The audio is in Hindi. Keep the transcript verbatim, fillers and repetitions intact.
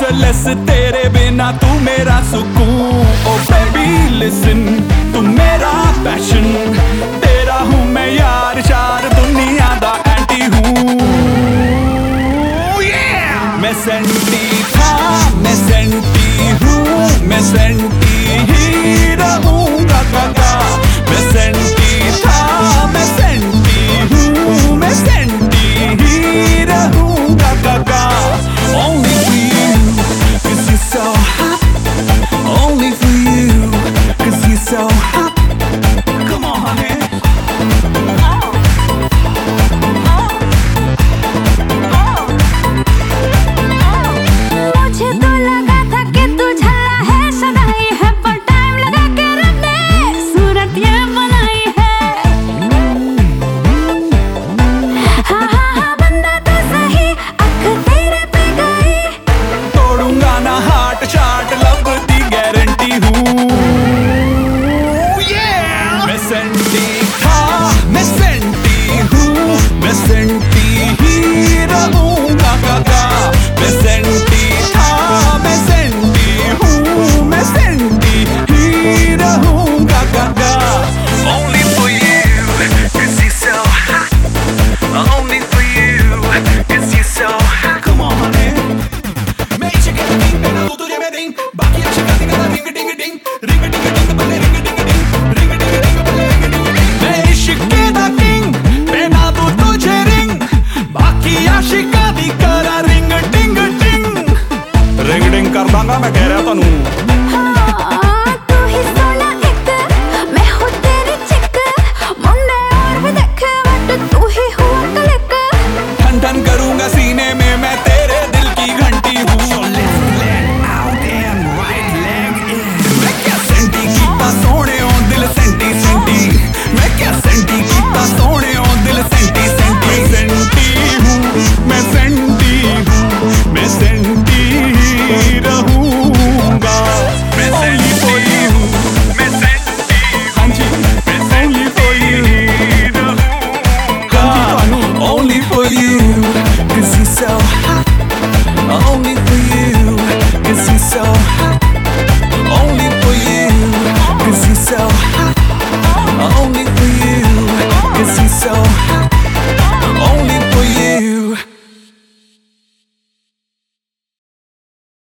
स्पेशलिस तेरे बिना तू मेरा सुकून। ओ बेबी लिसन तू मेरा पैशन, तेरा हूँ मैं यार शार दुनिया दा एंटी हूँ। मैं सेंटी था मैं सेंटी हूँ, मैं सेंटी ही रहूँगा काका। मैं सेंटी था मैं सेंटी हूँ, मैं सेंटी ही रहूँगा काका। Only for you, 'cause you're so hot. Only for you, 'cause you're so hot. Come on, honey. मुझे तो लगा था कि तू झल्ला है, सगाई है, पर टाइम लगा के रब ने सूरत ये बनाई है। हाँ हाँ हाँ बंदा तो सही, अख तेरे पे गई। तोड़ूंगा ना हार्ट चार्ट, लब दी गारंटी हूँ। मैं सेंटी था मैं सेंटी हूँ, मैं सेंटी ही रहूँगा काका। मैं सेंटी था मैं सेंटी हूँ, मैं सेंटी ही रहूँगा काका। Only for you, 'cause you're so hot. Only for you, 'cause you're so hot. Come on, honey. मैं इश्क के king पे ना तुझे मैं ding, बाकी आशिक का ring ding ding, ring ding ding बल्ले ring ding ding, ring ding ding बल्ले ring ding ding। मैं इश्क के king पे ना तुझे ring, बाकी आशिक का करा ring ding ding। ring ding कर दांगा मैं कह रहा तनु। हाँ तू ही सोना एक, मैं हूँ तेरी चिक। मुंडे और भी देखे बट तू ही हुआ क्लिक। ठन ठन करूंगा सीने में मैं तेरे दिल की घंटी हूँ। मैं क्या सेंटी कीता सोने ओ दिल सेंटी सेंटी, मैं क्या सेंटी कीता सोने ओ दिल सेंटी सेंटी। सेंटी हूँ मैं सेंटी हूँ, मैं सेंटी ही रहूँगा। मैं only for you, मैं सेंटी हाँ जी मैं only for you रहूँगा। Only for you, 'cause you're so hot. Only for you, 'cause you're so hot. Only for you, 'cause you're so hot. Only for you, 'cause you're so hot.